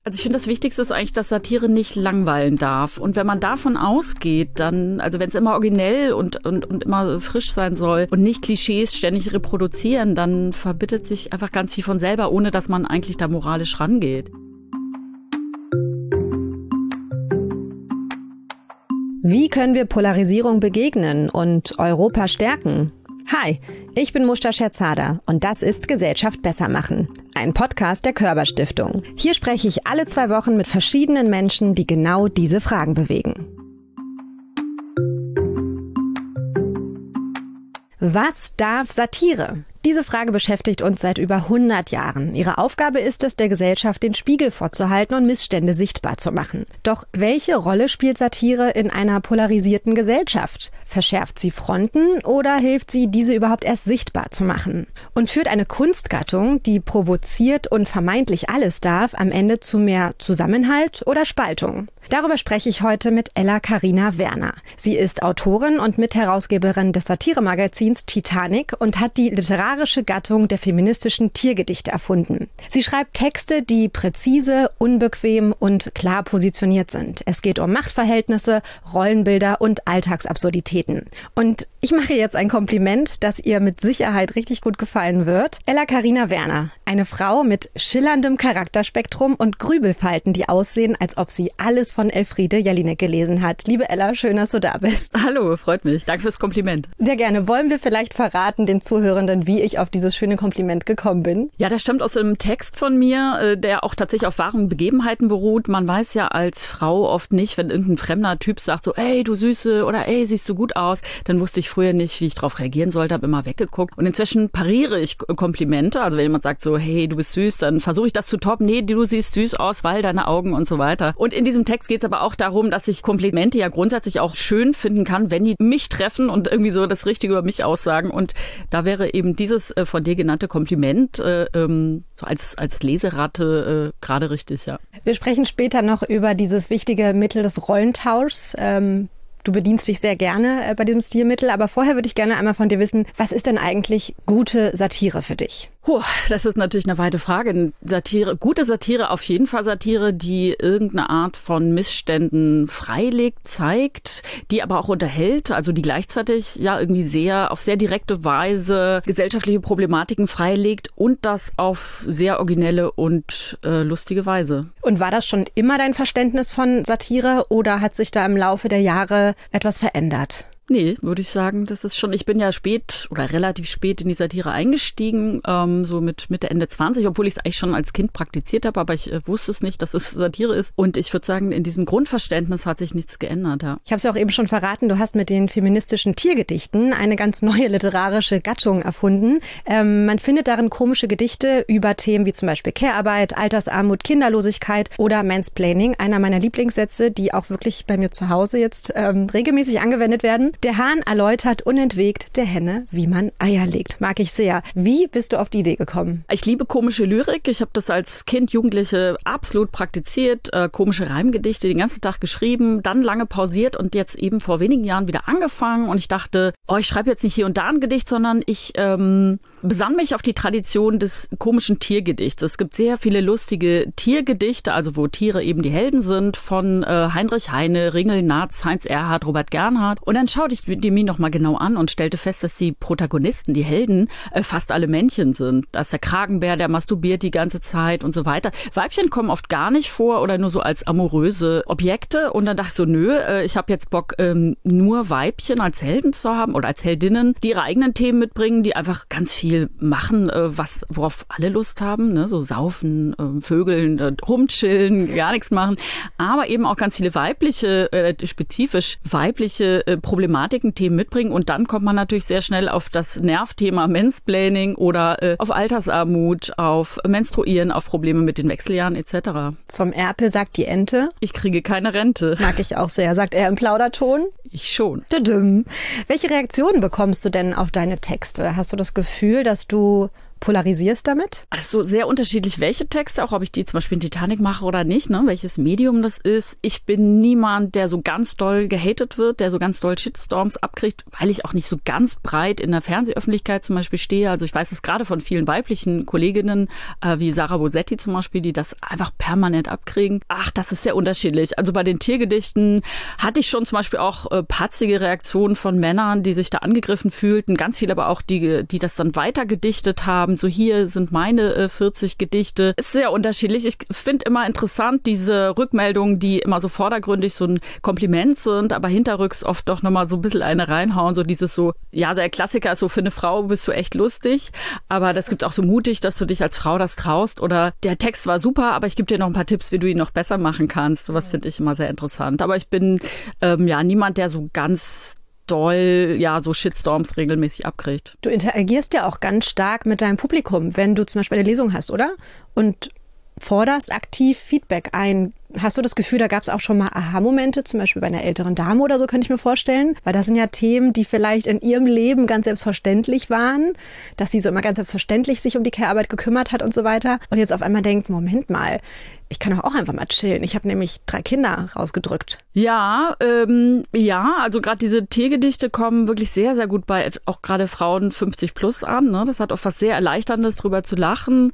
Also ich finde, das Wichtigste ist eigentlich, dass Satire nicht langweilen darf. Und wenn man davon ausgeht, dann, also wenn es immer originell und immer frisch sein soll und nicht Klischees ständig reproduzieren, dann verbittet sich einfach ganz viel von selber, ohne dass man eigentlich da moralisch rangeht. Wie können wir Polarisierung begegnen und Europa stärken? Hi, ich bin Mushta Scherzada und das ist Gesellschaft besser machen, ein Podcast der Körber Stiftung. Hier spreche ich alle 2 Wochen mit verschiedenen Menschen, die genau diese Fragen bewegen. Was darf Satire? Diese Frage beschäftigt uns seit über 100 Jahren. Ihre Aufgabe ist es, der Gesellschaft den Spiegel vorzuhalten und Missstände sichtbar zu machen. Doch welche Rolle spielt Satire in einer polarisierten Gesellschaft? Verschärft sie Fronten oder hilft sie, diese überhaupt erst sichtbar zu machen? Und führt eine Kunstgattung, die provoziert und vermeintlich alles darf, am Ende zu mehr Zusammenhalt oder Spaltung? Darüber spreche ich heute mit Ella Carina Werner. Sie ist Autorin und Mitherausgeberin des Satiremagazins Titanic und hat die literarische Gattung der feministischen Tiergedichte erfunden. Sie schreibt Texte, die präzise, unbequem und klar positioniert sind. Es geht um Machtverhältnisse, Rollenbilder und Alltagsabsurditäten. Und ich mache jetzt ein Kompliment, das ihr mit Sicherheit richtig gut gefallen wird. Ella Carina Werner, eine Frau mit schillerndem Charakterspektrum und Grübelfalten, die aussehen, als ob sie alles von Elfriede Jelinek gelesen hat. Liebe Ella, schön, dass du da bist. Hallo, freut mich. Danke fürs Kompliment. Sehr gerne. Wollen wir vielleicht verraten den Zuhörenden, wie ich auf dieses schöne Kompliment gekommen bin? Ja, das stammt aus einem Text von mir, der auch tatsächlich auf wahren Begebenheiten beruht. Man weiß ja als Frau oft nicht, wenn irgendein fremder Typ sagt so, ey, du Süße oder ey, siehst du gut aus, dann wusste ich früher nicht, wie ich darauf reagieren sollte, habe immer weggeguckt. Und inzwischen pariere ich Komplimente. Also wenn jemand sagt so, hey, du bist süß, dann versuche ich das zu toppen. Nee, du siehst süß aus, weil deine Augen und so weiter. Und in diesem Text geht es aber auch darum, dass ich Komplimente ja grundsätzlich auch schön finden kann, wenn die mich treffen und irgendwie so das Richtige über mich aussagen. Und da wäre eben dieses von dir genannte Kompliment so als Leseratte gerade richtig, ja. Wir sprechen später noch über dieses wichtige Mittel des Rollentauschs. Du bedienst dich sehr gerne bei diesem Stilmittel, aber vorher würde ich gerne einmal von dir wissen, was ist denn eigentlich gute Satire für dich? Das ist natürlich eine weite Frage. Gute Satire, auf jeden Fall Satire, die irgendeine Art von Missständen freilegt, zeigt, die aber auch unterhält, also die gleichzeitig ja irgendwie auf sehr direkte Weise gesellschaftliche Problematiken freilegt und das auf sehr originelle und lustige Weise. Und war das schon immer dein Verständnis von Satire oder hat sich da im Laufe der Jahre etwas verändert? Nee, würde ich sagen, ich bin ja relativ spät in die Satire eingestiegen, so mit Mitte, Ende 20, obwohl ich es eigentlich schon als Kind praktiziert habe, aber ich wusste es nicht, dass es Satire ist. Und ich würde sagen, in diesem Grundverständnis hat sich nichts geändert, ja. Ich habe es ja auch eben schon verraten, du hast mit den feministischen Tiergedichten eine ganz neue literarische Gattung erfunden. Man findet darin komische Gedichte über Themen wie zum Beispiel Care-Arbeit, Altersarmut, Kinderlosigkeit oder Mansplaining, einer meiner Lieblingssätze, die auch wirklich bei mir zu Hause jetzt regelmäßig angewendet werden. Der Hahn erläutert unentwegt der Henne, wie man Eier legt. Mag ich sehr. Wie bist du auf die Idee gekommen? Ich liebe komische Lyrik. Ich habe das als Kind, Jugendliche absolut praktiziert. Komische Reimgedichte den ganzen Tag geschrieben, dann lange pausiert und jetzt eben vor wenigen Jahren wieder angefangen. Und ich dachte, ich schreibe jetzt nicht hier und da ein Gedicht, sondern ich besann mich auf die Tradition des komischen Tiergedichts. Es gibt sehr viele lustige Tiergedichte, also wo Tiere eben die Helden sind, von Heinrich Heine, Ringel Natz, Heinz Erhardt, Robert Gernhardt. Und dann schaute ich die mir nochmal genau an und stellte fest, dass die Protagonisten, die Helden, fast alle Männchen sind. Da ist der Kragenbär, der masturbiert die ganze Zeit und so weiter. Weibchen kommen oft gar nicht vor oder nur so als amoröse Objekte. Und dann dachte ich so, ich habe jetzt Bock, nur Weibchen als Helden zu haben oder als Heldinnen, die ihre eigenen Themen mitbringen, die einfach ganz viel machen, worauf alle Lust haben, ne? So saufen, vögeln, rumchillen, gar nichts machen. Aber eben auch ganz viele spezifisch weibliche Problematiken, Themen mitbringen. Und dann kommt man natürlich sehr schnell auf das Nervthema Mansplaining oder auf Altersarmut, auf Menstruieren, auf Probleme mit den Wechseljahren etc. Zum Erpel sagt die Ente: Ich kriege keine Rente. Mag ich auch sehr. Sagt er im Plauderton? Ich schon. Welche Reaktionen bekommst du denn auf deine Texte? Hast du das Gefühl, dass du polarisierst damit? Also sehr unterschiedlich, welche Texte, auch ob ich die zum Beispiel in Titanic mache oder nicht, ne, welches Medium das ist. Ich bin niemand, der so ganz doll gehatet wird, der so ganz doll Shitstorms abkriegt, weil ich auch nicht so ganz breit in der Fernsehöffentlichkeit zum Beispiel stehe. Also ich weiß es gerade von vielen weiblichen Kolleginnen, wie Sarah Bosetti zum Beispiel, die das einfach permanent abkriegen. Ach, das ist sehr unterschiedlich. Also bei den Tiergedichten hatte ich schon zum Beispiel auch patzige Reaktionen von Männern, die sich da angegriffen fühlten. Ganz viele aber auch, die das dann weiter gedichtet haben. So, hier sind meine 40 Gedichte. Ist sehr unterschiedlich. Ich finde immer interessant diese Rückmeldungen, die immer so vordergründig so ein Kompliment sind, aber hinterrücks oft doch nochmal so ein bisschen eine reinhauen. So dieses so, ja, der Klassiker ist so, für eine Frau bist du echt lustig. Aber das gibt auch so mutig, dass du dich als Frau das traust. Oder der Text war super, aber ich gebe dir noch ein paar Tipps, wie du ihn noch besser machen kannst. Sowas finde ich immer sehr interessant. Aber ich bin niemand, der so ganz doll, so Shitstorms regelmäßig abkriegt. Du interagierst ja auch ganz stark mit deinem Publikum, wenn du zum Beispiel eine Lesung hast, oder? Und forderst aktiv Feedback ein. Hast du das Gefühl, da gab es auch schon mal Aha-Momente, zum Beispiel bei einer älteren Dame oder so, könnte ich mir vorstellen? Weil das sind ja Themen, die vielleicht in ihrem Leben ganz selbstverständlich waren, dass sie so immer ganz selbstverständlich sich um die Care-Arbeit gekümmert hat und so weiter. Und jetzt auf einmal denkt, Moment mal, ich kann doch auch einfach mal chillen. Ich habe nämlich 3 Kinder rausgedrückt. Ja, also gerade diese Tiergedichte kommen wirklich sehr, sehr gut bei auch gerade Frauen 50 plus an. Ne? Das hat oft was sehr Erleichterndes, drüber zu lachen.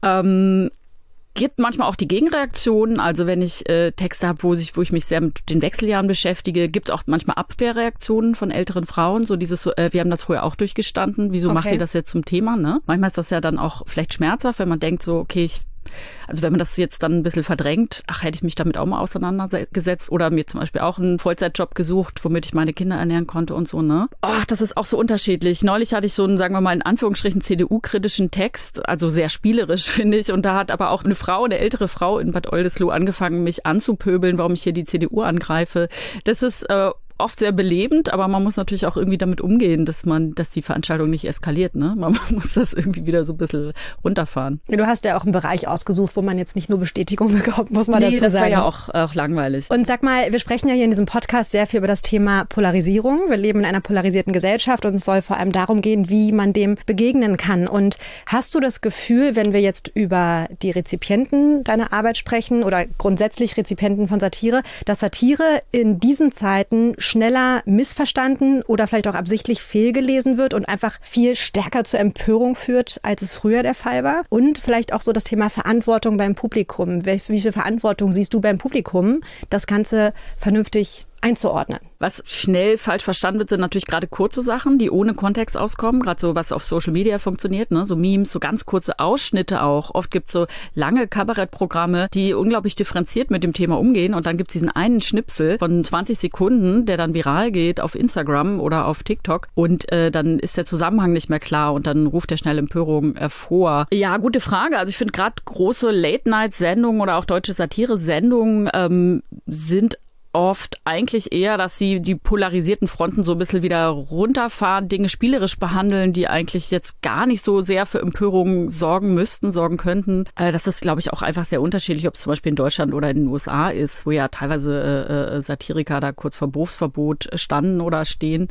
Gibt manchmal auch die Gegenreaktionen. Also wenn ich Texte habe, wo ich mich sehr mit den Wechseljahren beschäftige, gibt es auch manchmal Abwehrreaktionen von älteren Frauen. So dieses, wir haben das vorher auch durchgestanden. Wieso macht ihr das jetzt zum Thema? Ne? Manchmal ist das ja dann auch vielleicht schmerzhaft, wenn man denkt so, okay, also wenn man das jetzt dann ein bisschen verdrängt, hätte ich mich damit auch mal auseinandergesetzt oder mir zum Beispiel auch einen Vollzeitjob gesucht, womit ich meine Kinder ernähren konnte und so, ne? Das ist auch so unterschiedlich. Neulich hatte ich so einen, sagen wir mal, in Anführungsstrichen CDU-kritischen Text, also sehr spielerisch, finde ich. Und da hat aber auch eine ältere Frau in Bad Oldesloe angefangen, mich anzupöbeln, warum ich hier die CDU angreife. Das ist oft sehr belebend, aber man muss natürlich auch irgendwie damit umgehen, dass die Veranstaltung nicht eskaliert, ne? Man muss das irgendwie wieder so ein bisschen runterfahren. Du hast ja auch einen Bereich ausgesucht, wo man jetzt nicht nur Bestätigung bekommt, muss man dazu sagen. Das war ja auch langweilig. Und sag mal, wir sprechen ja hier in diesem Podcast sehr viel über das Thema Polarisierung. Wir leben in einer polarisierten Gesellschaft und es soll vor allem darum gehen, wie man dem begegnen kann. Und hast du das Gefühl, wenn wir jetzt über die Rezipienten deiner Arbeit sprechen oder grundsätzlich Rezipienten von Satire, dass Satire in diesen Zeiten schneller missverstanden oder vielleicht auch absichtlich fehlgelesen wird und einfach viel stärker zur Empörung führt, als es früher der Fall war? Und vielleicht auch so das Thema Verantwortung beim Publikum. Wie viel Verantwortung siehst du beim Publikum, das Ganze vernünftig einzuordnen? Was schnell falsch verstanden wird, sind natürlich gerade kurze Sachen, die ohne Kontext auskommen. Gerade so, was auf Social Media funktioniert, ne? So Memes, so ganz kurze Ausschnitte auch. Oft gibt's so lange Kabarettprogramme, die unglaublich differenziert mit dem Thema umgehen. Und dann gibt's diesen einen Schnipsel von 20 Sekunden, der dann viral geht auf Instagram oder auf TikTok. Und dann ist der Zusammenhang nicht mehr klar und dann ruft der schnell Empörung hervor. Ja, gute Frage. Also ich finde gerade große Late-Night-Sendungen oder auch deutsche Satire-Sendungen sind oft eigentlich eher, dass sie die polarisierten Fronten so ein bisschen wieder runterfahren, Dinge spielerisch behandeln, die eigentlich jetzt gar nicht so sehr für Empörung sorgen könnten. Das ist, glaube ich, auch einfach sehr unterschiedlich, ob es zum Beispiel in Deutschland oder in den USA ist, wo ja teilweise Satiriker da kurz vor Berufsverbot standen oder stehen.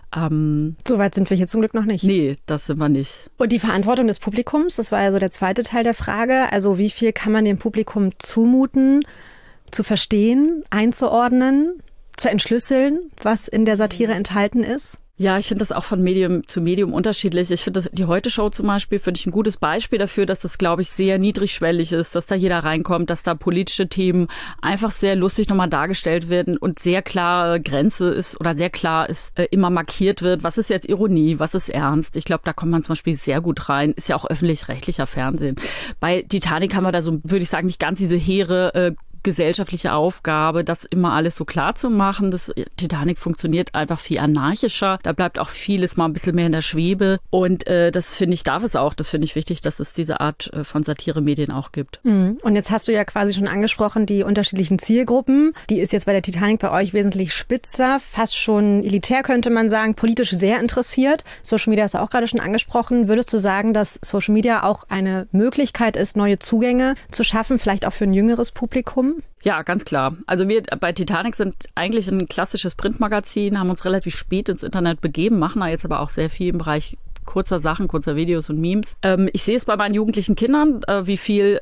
So weit sind wir hier zum Glück noch nicht. Nee, das sind wir nicht. Und die Verantwortung des Publikums, das war ja so der zweite Teil der Frage. Also wie viel kann man dem Publikum zumuten, zu verstehen, einzuordnen, zu entschlüsseln, was in der Satire enthalten ist? Ja, ich finde das auch von Medium zu Medium unterschiedlich. Ich finde die Heute-Show zum Beispiel, finde ich ein gutes Beispiel dafür, dass das, glaube ich, sehr niedrigschwellig ist, dass da jeder reinkommt, dass da politische Themen einfach sehr lustig nochmal dargestellt werden und sehr klar Grenze ist oder sehr klar ist, immer markiert wird, was ist jetzt Ironie, was ist ernst. Ich glaube, da kommt man zum Beispiel sehr gut rein. Ist ja auch öffentlich-rechtlicher Fernsehen. Bei Titanic haben wir da so, würde ich sagen, nicht ganz diese hehre gesellschaftliche Aufgabe, das immer alles so klar zu machen. Das Titanic funktioniert einfach viel anarchischer. Da bleibt auch vieles mal ein bisschen mehr in der Schwebe. Und das finde ich, darf es auch. Das finde ich wichtig, dass es diese Art von Satiremedien auch gibt. Und jetzt hast du ja quasi schon angesprochen, die unterschiedlichen Zielgruppen. Die ist jetzt bei der Titanic bei euch wesentlich spitzer, fast schon elitär, könnte man sagen, politisch sehr interessiert. Social Media hast du auch gerade schon angesprochen. Würdest du sagen, dass Social Media auch eine Möglichkeit ist, neue Zugänge zu schaffen, vielleicht auch für ein jüngeres Publikum? Ja, ganz klar. Also wir bei Titanic sind eigentlich ein klassisches Printmagazin, haben uns relativ spät ins Internet begeben, machen da jetzt aber auch sehr viel im Bereich kurzer Sachen, kurzer Videos und Memes. Ich sehe es bei meinen jugendlichen Kindern, wie viel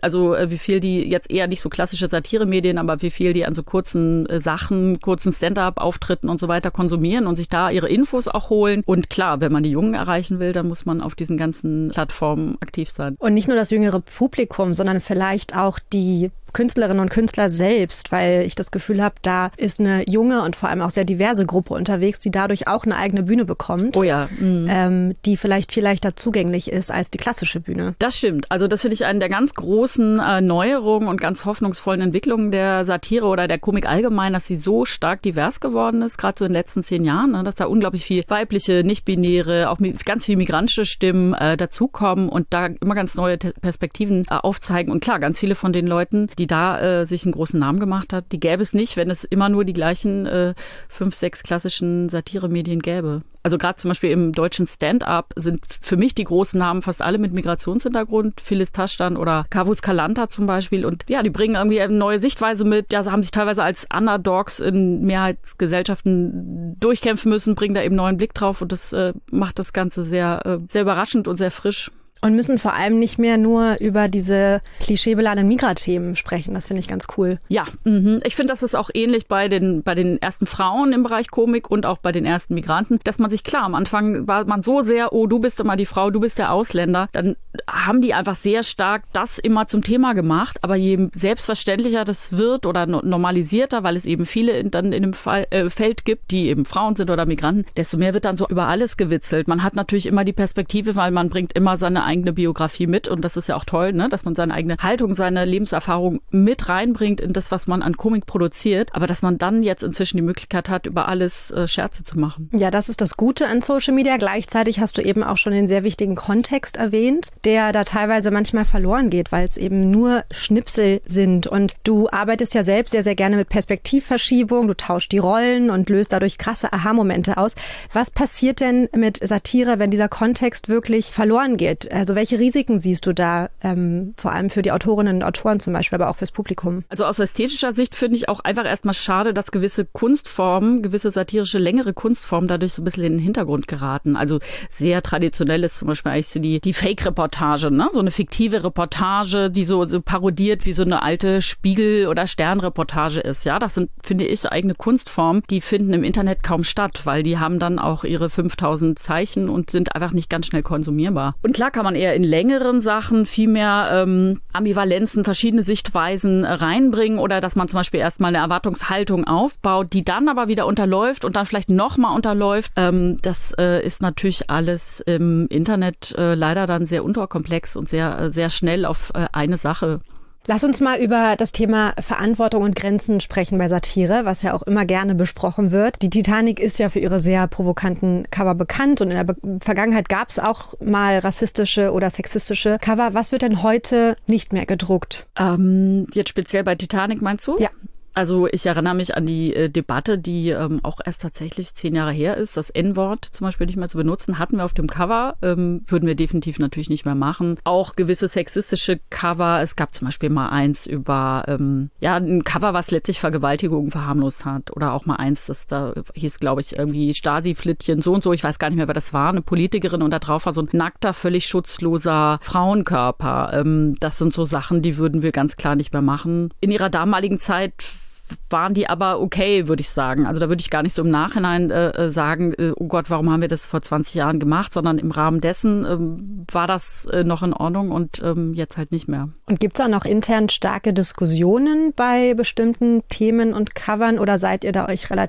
die jetzt eher nicht so klassische Satiremedien, aber wie viel die an so kurzen Sachen, kurzen Stand-up-Auftritten und so weiter konsumieren und sich da ihre Infos auch holen. Und klar, wenn man die Jungen erreichen will, dann muss man auf diesen ganzen Plattformen aktiv sein. Und nicht nur das jüngere Publikum, sondern vielleicht auch die Künstlerinnen und Künstler selbst, weil ich das Gefühl habe, da ist eine junge und vor allem auch sehr diverse Gruppe unterwegs, die dadurch auch eine eigene Bühne bekommt, oh ja. Die vielleicht viel leichter zugänglich ist als die klassische Bühne. Das stimmt. Also das finde ich eine der ganz großen Neuerungen und ganz hoffnungsvollen Entwicklungen der Satire oder der Komik allgemein, dass sie so stark divers geworden ist, gerade so in den letzten 10 Jahren, ne, dass da unglaublich viel weibliche, nicht-binäre, auch ganz viel migrantische Stimmen dazukommen und da immer ganz neue Perspektiven aufzeigen. Und klar, ganz viele von den Leuten, die da sich einen großen Namen gemacht hat, die gäbe es nicht, wenn es immer nur die gleichen 5, 6 klassischen Satiremedien gäbe. Also gerade zum Beispiel im deutschen Stand-up sind für mich die großen Namen fast alle mit Migrationshintergrund, Phyllis Taschdan oder Kavus Kalanta zum Beispiel. Und ja, die bringen irgendwie eine neue Sichtweise mit. Ja, sie haben sich teilweise als Underdogs in Mehrheitsgesellschaften durchkämpfen müssen, bringen da eben neuen Blick drauf und das macht das Ganze sehr, sehr überraschend und sehr frisch. Und müssen vor allem nicht mehr nur über diese klischeebeladenen Migrathemen sprechen. Das finde ich ganz cool. Ja, ich finde, das ist auch ähnlich bei den ersten Frauen im Bereich Komik und auch bei den ersten Migranten, dass man sich klar, am Anfang war man so sehr, oh, du bist immer die Frau, du bist der Ausländer. Dann haben die einfach sehr stark das immer zum Thema gemacht. Aber je selbstverständlicher das wird oder normalisierter, weil es eben viele dann in dem Feld gibt, die eben Frauen sind oder Migranten, desto mehr wird dann so über alles gewitzelt. Man hat natürlich immer die Perspektive, weil man bringt immer seine eigene Biografie mit und das ist ja auch toll, ne, dass man seine eigene Haltung, seine Lebenserfahrung mit reinbringt in das, was man an Komik produziert, aber dass man dann jetzt inzwischen die Möglichkeit hat, über alles Scherze zu machen. Ja, das ist das Gute an Social Media. Gleichzeitig hast du eben auch schon den sehr wichtigen Kontext erwähnt, der da teilweise manchmal verloren geht, weil es eben nur Schnipsel sind und du arbeitest ja selbst sehr, sehr gerne mit Perspektivverschiebung, du tauschst die Rollen und löst dadurch krasse Aha-Momente aus. Was passiert denn mit Satire, wenn dieser Kontext wirklich verloren geht? Also welche Risiken siehst du da, vor allem für die Autorinnen und Autoren zum Beispiel, aber auch fürs Publikum? Also aus ästhetischer Sicht finde ich auch einfach erstmal schade, dass gewisse Kunstformen, gewisse satirische, längere Kunstformen dadurch so ein bisschen in den Hintergrund geraten. Also sehr traditionell ist zum Beispiel eigentlich so die Fake-Reportage, ne? So eine fiktive Reportage, die so parodiert wie so eine alte Spiegel- oder Stern-Reportage ist. Ja, das sind, finde ich, eigene Kunstformen, die finden im Internet kaum statt, weil die haben dann auch ihre 5000 Zeichen und sind einfach nicht ganz schnell konsumierbar. Und klar kann man eher in längeren Sachen viel mehr Ambivalenzen, verschiedene Sichtweisen reinbringen oder dass man zum Beispiel erstmal eine Erwartungshaltung aufbaut, die dann aber wieder unterläuft und dann vielleicht nochmal unterläuft. Das ist natürlich alles im Internet leider dann sehr unterkomplex und sehr, sehr schnell auf eine Sache. Lass uns mal über das Thema Verantwortung und Grenzen sprechen bei Satire, was ja auch immer gerne besprochen wird. Die Titanic ist ja für ihre sehr provokanten Cover bekannt und in der Vergangenheit gab es auch mal rassistische oder sexistische Cover. Was wird denn heute nicht mehr gedruckt? Jetzt speziell bei Titanic meinst du? Ja. Also ich erinnere mich an die Debatte, die auch erst tatsächlich 10 Jahre her ist. Das N-Wort zum Beispiel nicht mehr zu benutzen, hatten wir auf dem Cover, würden wir definitiv natürlich nicht mehr machen. Auch gewisse sexistische Cover. Es gab zum Beispiel mal eins über ein Cover, was letztlich Vergewaltigung verharmlost hat. Oder auch mal eins, das da hieß, glaube ich, irgendwie Stasi-Flittchen so und so. Ich weiß gar nicht mehr, wer das war. Eine Politikerin und da drauf war so ein nackter, völlig schutzloser Frauenkörper. Das sind so Sachen, die würden wir ganz klar nicht mehr machen. In ihrer damaligen Zeit waren die aber okay, würde ich sagen. Also da würde ich gar nicht so im Nachhinein sagen, oh Gott, warum haben wir das vor 20 Jahren gemacht, sondern im Rahmen dessen war das noch in Ordnung und jetzt halt nicht mehr. Und gibt es auch noch intern starke Diskussionen bei bestimmten Themen und Covern oder seid ihr da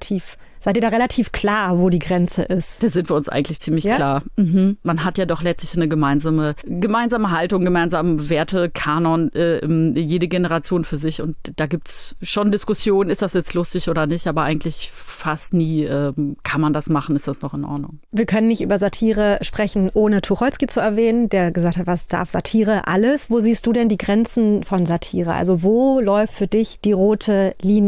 relativ klar, wo die Grenze ist? Da sind wir uns eigentlich ziemlich klar. Man hat ja doch letztlich eine gemeinsame Haltung, gemeinsame Werte, Kanon, jede Generation für sich. Und da gibt's schon Diskussionen, ist das jetzt lustig oder nicht, aber eigentlich fast nie kann man das machen, ist das noch in Ordnung. Wir können nicht über Satire sprechen, ohne Tucholsky zu erwähnen, der gesagt hat, was darf Satire? Alles. Wo siehst du denn die Grenzen von Satire? Also wo läuft für dich die rote Linie?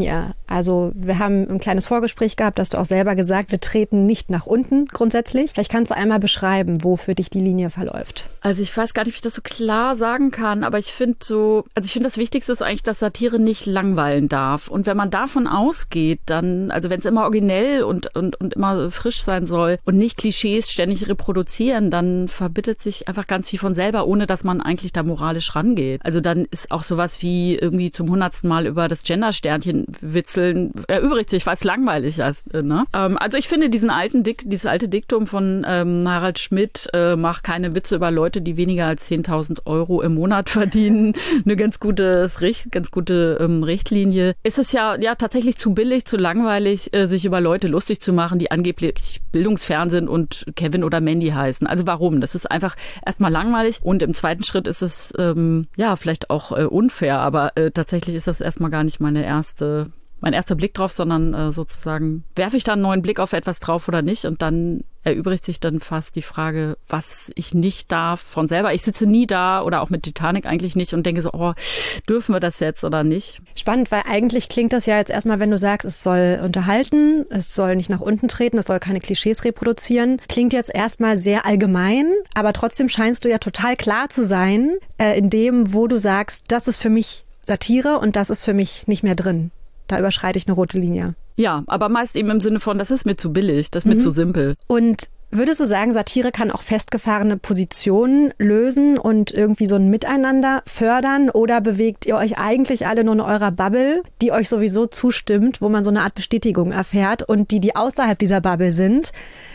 Also wir haben ein kleines Vorgespräch gehabt, hast du auch selber gesagt, wir treten nicht nach unten grundsätzlich. Vielleicht kannst du einmal beschreiben, wo für dich die Linie verläuft. Also ich weiß gar nicht, wie ich das so klar sagen kann, aber ich finde das Wichtigste ist eigentlich, dass Satire nicht langweilen darf. Und wenn man davon ausgeht, dann, also wenn es immer originell und immer frisch sein soll und nicht Klischees ständig reproduzieren, dann verbittet sich einfach ganz viel von selber, ohne dass man eigentlich da moralisch rangeht. Also dann ist auch sowas wie irgendwie zum 100. Mal über das Gender-Sternchen witzeln, erübrigt sich, weil es langweilig ist. Ne? Also ich finde dieses alte Diktum von Harald Schmidt, mach keine Witze über Leute, die weniger als 10.000 Euro im Monat verdienen, eine ganz gute Richtlinie. Es ist ja tatsächlich zu billig, zu langweilig, sich über Leute lustig zu machen, die angeblich bildungsfern sind und Kevin oder Mandy heißen. Also warum? Das ist einfach erstmal langweilig und im zweiten Schritt ist es vielleicht auch unfair, aber tatsächlich ist das erstmal gar nicht mein erster Blick drauf, sondern sozusagen werfe ich da einen neuen Blick auf etwas drauf oder nicht und dann erübrigt sich dann fast die Frage, was ich nicht darf von selber. Ich sitze nie da oder auch mit Titanic eigentlich nicht und denke so, dürfen wir das jetzt oder nicht? Spannend, weil eigentlich klingt das ja jetzt erstmal, wenn du sagst, es soll unterhalten, es soll nicht nach unten treten, es soll keine Klischees reproduzieren. Klingt jetzt erstmal sehr allgemein, aber trotzdem scheinst du ja total klar zu sein in dem, wo du sagst, das ist für mich Satire und das ist für mich nicht mehr drin. Da überschreite ich eine rote Linie. Ja, aber meist eben im Sinne von, das ist mir zu billig, das ist mir zu simpel. Und würdest du sagen, Satire kann auch festgefahrene Positionen lösen und irgendwie so ein Miteinander fördern? Oder bewegt ihr euch eigentlich alle nur in eurer Bubble, die euch sowieso zustimmt, wo man so eine Art Bestätigung erfährt und die außerhalb dieser Bubble sind,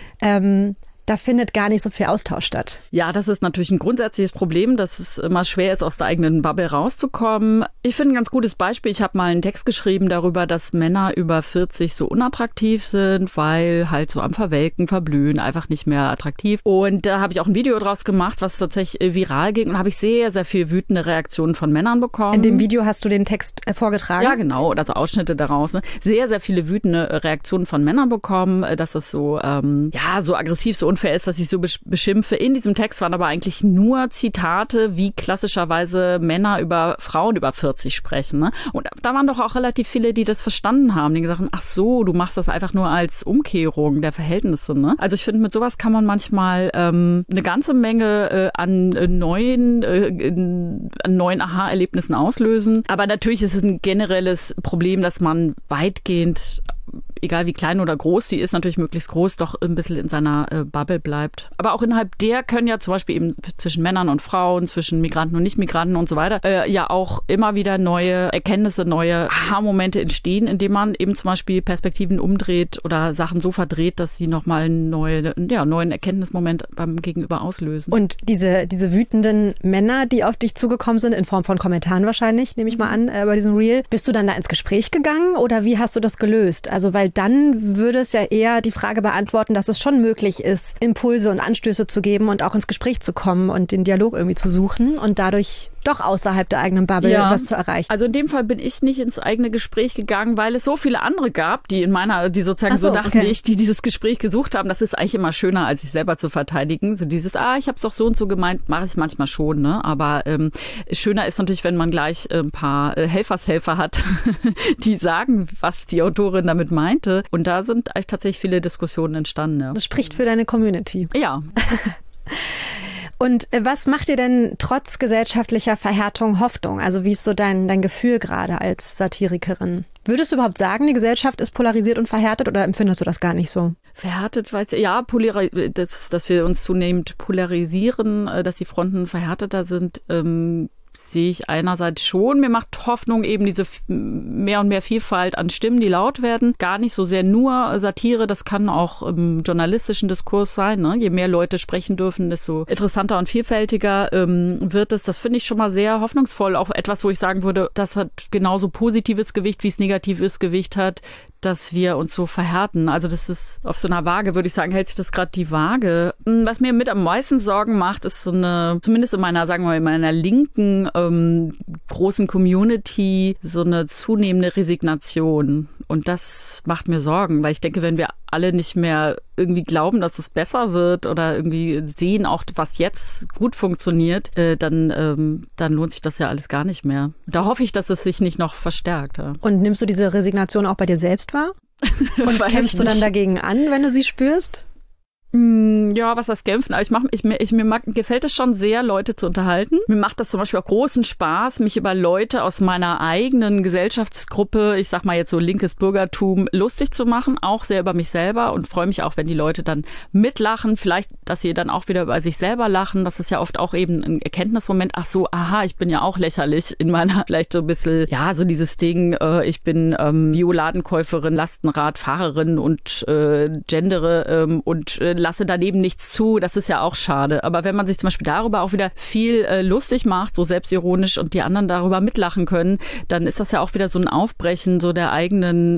da findet gar nicht so viel Austausch statt. Ja, das ist natürlich ein grundsätzliches Problem, dass es immer schwer ist, aus der eigenen Bubble rauszukommen. Ich finde ein ganz gutes Beispiel. Ich habe mal einen Text geschrieben darüber, dass Männer über 40 so unattraktiv sind, weil halt so am Verwelken, Verblühen, einfach nicht mehr attraktiv. Und da habe ich auch ein Video draus gemacht, was tatsächlich viral ging. Und habe ich sehr, sehr viel wütende Reaktionen von Männern bekommen. In dem Video hast du den Text vorgetragen? Ja, genau. Oder so Ausschnitte daraus. Ne? Sehr, sehr viele wütende Reaktionen von Männern bekommen, dass das so, so aggressiv, so unfair ist, dass ich so beschimpfe. In diesem Text waren aber eigentlich nur Zitate, wie klassischerweise Männer über Frauen über 40 sprechen. Ne? Und da waren doch auch relativ viele, die das verstanden haben, die gesagt haben, ach so, du machst das einfach nur als Umkehrung der Verhältnisse. Ne? Also ich finde, mit sowas kann man manchmal eine ganze Menge an neuen Aha-Erlebnissen auslösen. Aber natürlich ist es ein generelles Problem, dass man weitgehend, egal wie klein oder groß die ist, natürlich möglichst groß, doch ein bisschen in seiner Bubble bleibt. Aber auch innerhalb der können ja zum Beispiel eben zwischen Männern und Frauen, zwischen Migranten und Nicht-Migranten und so weiter, ja auch immer wieder neue Erkenntnisse, neue Aha-Momente entstehen, indem man eben zum Beispiel Perspektiven umdreht oder Sachen so verdreht, dass sie nochmal einen neuen Erkenntnismoment beim Gegenüber auslösen. Und diese wütenden Männer, die auf dich zugekommen sind, in Form von Kommentaren wahrscheinlich, nehme ich mal an, bei diesem Reel, bist du dann da ins Gespräch gegangen oder wie hast du das gelöst? Also weil dann würde es ja eher die Frage beantworten, dass es schon möglich ist, Impulse und Anstöße zu geben und auch ins Gespräch zu kommen und den Dialog irgendwie zu suchen und dadurch doch außerhalb der eigenen Bubble was zu erreichen. Also in dem Fall bin ich nicht ins eigene Gespräch gegangen, weil es so viele andere gab, die sozusagen so dachten wie ich, die dieses Gespräch gesucht haben. Das ist eigentlich immer schöner, als sich selber zu verteidigen. So dieses, ich habe es doch so und so gemeint, mache ich manchmal schon, ne? Aber schöner ist natürlich, wenn man gleich ein paar Helfershelfer hat, die sagen, was die Autorin damit meinte. Und da sind eigentlich tatsächlich viele Diskussionen entstanden. Ja. Das spricht für deine Community. Ja. Und was macht dir denn trotz gesellschaftlicher Verhärtung Hoffnung? Also wie ist so dein Gefühl gerade als Satirikerin? Würdest du überhaupt sagen, die Gesellschaft ist polarisiert und verhärtet oder empfindest du das gar nicht so? Verhärtet, dass wir uns zunehmend polarisieren, dass die Fronten verhärteter sind, sehe ich einerseits schon. Mir macht Hoffnung eben diese mehr und mehr Vielfalt an Stimmen, die laut werden. Gar nicht so sehr nur Satire, das kann auch im journalistischen Diskurs sein. Ne? Je mehr Leute sprechen dürfen, desto interessanter und vielfältiger wird es. Das finde ich schon mal sehr hoffnungsvoll. Auch etwas, wo ich sagen würde, das hat genauso positives Gewicht, wie es negatives Gewicht hat, dass wir uns so verhärten. Also das ist auf so einer Waage, würde ich sagen, hält sich das gerade die Waage. Was mir mit am meisten Sorgen macht, ist so eine, zumindest in meiner linken großen Community, so eine zunehmende Resignation. Und das macht mir Sorgen, weil ich denke, wenn wir alle nicht mehr irgendwie glauben, dass es besser wird oder irgendwie sehen auch, was jetzt gut funktioniert, dann lohnt sich das ja alles gar nicht mehr. Da hoffe ich, dass es sich nicht noch verstärkt. Ja. Und nimmst du diese Resignation auch bei dir selbst wahr? Und kämpfst du dann dagegen an, wenn du sie spürst? Ja, was heißt kämpfen? Aber mir gefällt es schon sehr, Leute zu unterhalten. Mir macht das zum Beispiel auch großen Spaß, mich über Leute aus meiner eigenen Gesellschaftsgruppe, ich sag mal jetzt so linkes Bürgertum, lustig zu machen, auch sehr über mich selber und freue mich auch, wenn die Leute dann mitlachen, vielleicht, dass sie dann auch wieder über sich selber lachen. Das ist ja oft auch eben ein Erkenntnismoment. Ach so, aha, ich bin ja auch lächerlich in meiner, vielleicht so ein bisschen, ja, so dieses Ding, ich bin Bioladenkäuferin, Lastenradfahrerin und gendere und lasse daneben nichts zu, das ist ja auch schade. Aber wenn man sich zum Beispiel darüber auch wieder viel lustig macht, so selbstironisch und die anderen darüber mitlachen können, dann ist das ja auch wieder so ein Aufbrechen so der eigenen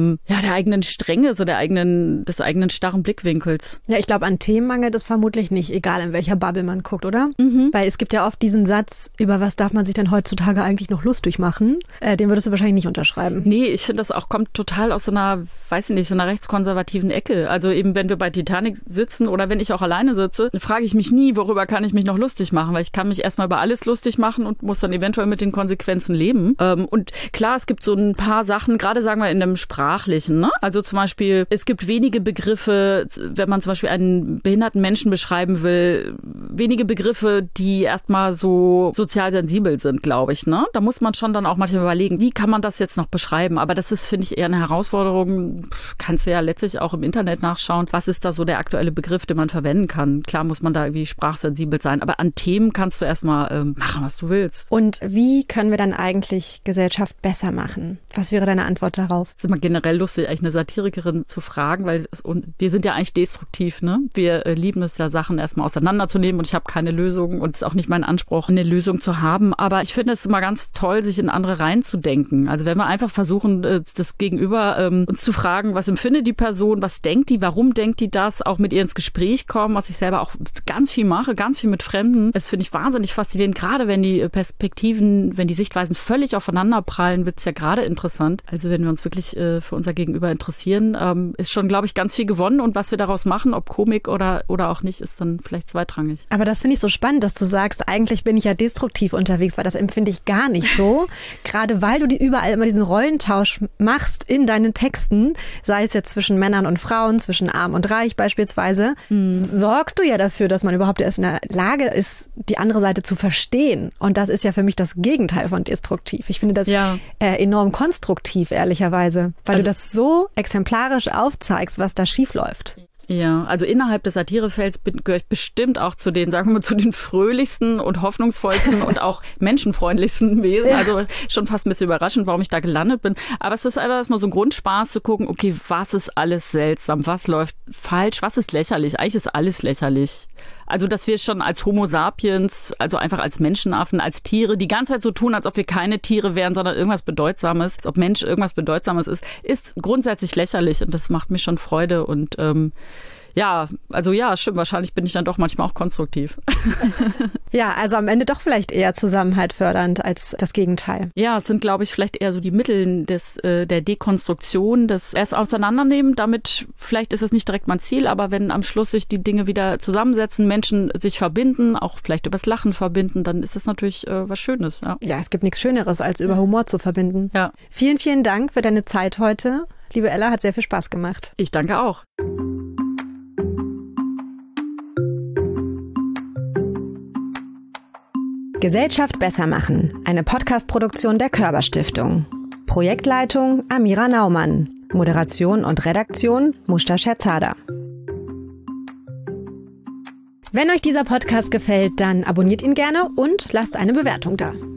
Strenge, so des eigenen starren Blickwinkels. Ja, ich glaube, an Themen mangelt es vermutlich nicht, egal in welcher Bubble man guckt, oder? Mhm. Weil es gibt ja oft diesen Satz, über was darf man sich denn heutzutage eigentlich noch lustig machen? Den würdest du wahrscheinlich nicht unterschreiben. Nee, ich finde, das auch kommt total aus so einer, weiß ich nicht, so einer rechtskonservativen Ecke. Also eben, wenn wir bei Titanic sitzen oder wenn ich auch alleine sitze, dann frage ich mich nie, worüber kann ich mich noch lustig machen, weil ich kann mich erstmal über alles lustig machen und muss dann eventuell mit den Konsequenzen leben. Und klar, es gibt so ein paar Sachen, gerade sagen wir in dem Sprachlichen, ne? Also zum Beispiel, es gibt wenige Begriffe, wenn man zum Beispiel einen behinderten Menschen beschreiben will, wenige Begriffe, die erstmal so sozial sensibel sind, glaube ich, ne? Da muss man schon dann auch manchmal überlegen, wie kann man das jetzt noch beschreiben? Aber das ist, finde ich, eher eine Herausforderung. Kannst du ja letztlich auch im Internet nachschauen, was ist da so der aktuelle Begriff, den man verwenden kann. Klar muss man da irgendwie sprachsensibel sein, aber an Themen kannst du erstmal machen, was du willst. Und wie können wir dann eigentlich Gesellschaft besser machen? Was wäre deine Antwort darauf? Es ist immer generell lustig, eigentlich eine Satirikerin zu fragen, weil wir sind ja eigentlich destruktiv, ne? Wir lieben es ja, Sachen erstmal auseinanderzunehmen und ich habe keine Lösung und es ist auch nicht mein Anspruch, eine Lösung zu haben. Aber ich finde es immer ganz toll, sich in andere reinzudenken. Also wenn wir einfach versuchen, das Gegenüber uns zu fragen, was empfindet die Person, was denkt die, warum denkt die das, auch mit ihr ins Gespräch kommen, was ich selber auch ganz viel mache, ganz viel mit Fremden. Das finde ich wahnsinnig faszinierend, gerade wenn die Perspektiven, wenn die Sichtweisen völlig aufeinander prallen, wird es ja gerade interessant. Also wenn wir uns wirklich für unser Gegenüber interessieren, ist schon, glaube ich, ganz viel gewonnen und was wir daraus machen, ob Komik oder auch nicht, ist dann vielleicht zweitrangig. Aber das finde ich so spannend, dass du sagst, eigentlich bin ich ja destruktiv unterwegs, weil das empfinde ich gar nicht so. Gerade weil du überall immer diesen Rollentausch machst in deinen Texten, sei es jetzt zwischen Männern und Frauen, zwischen Arm und Reich beispielsweise, sorgst du ja dafür, dass man überhaupt erst in der Lage ist, die andere Seite zu verstehen. Und das ist ja für mich das Gegenteil von destruktiv. Ich finde das enorm konstruktiv, ehrlicherweise, weil du das so exemplarisch aufzeigst, was da schief läuft. Ja, also innerhalb des Satirefelds gehöre ich bestimmt auch zu den, sagen wir mal, zu den fröhlichsten und hoffnungsvollsten und auch menschenfreundlichsten Wesen. Ja. Also schon fast ein bisschen überraschend, warum ich da gelandet bin. Aber es ist einfach erstmal so ein Grundspaß zu gucken, okay, was ist alles seltsam, was läuft falsch, was ist lächerlich? Eigentlich ist alles lächerlich. Also, dass wir schon als Homo sapiens, also einfach als Menschenaffen, als Tiere, die ganze Zeit so tun, als ob wir keine Tiere wären, sondern irgendwas Bedeutsames, als ob Mensch irgendwas Bedeutsames ist grundsätzlich lächerlich und das macht mir schon Freude und stimmt, wahrscheinlich bin ich dann doch manchmal auch konstruktiv. Ja, also am Ende doch vielleicht eher Zusammenhalt fördernd als das Gegenteil. Ja, es sind, glaube ich, vielleicht eher so die Mittel der Dekonstruktion, des erst Auseinandernehmen. Damit, vielleicht ist es nicht direkt mein Ziel, aber wenn am Schluss sich die Dinge wieder zusammensetzen, Menschen sich verbinden, auch vielleicht übers Lachen verbinden, dann ist das natürlich was Schönes. Ja, es gibt nichts Schöneres, als über Humor zu verbinden. Ja. Vielen, vielen Dank für deine Zeit heute. Liebe Ella, hat sehr viel Spaß gemacht. Ich danke auch. Gesellschaft besser machen. Eine Podcast-Produktion der Körber Stiftung. Projektleitung Amira Naumann. Moderation und Redaktion Mushta Scherzada. Wenn euch dieser Podcast gefällt, dann abonniert ihn gerne und lasst eine Bewertung da.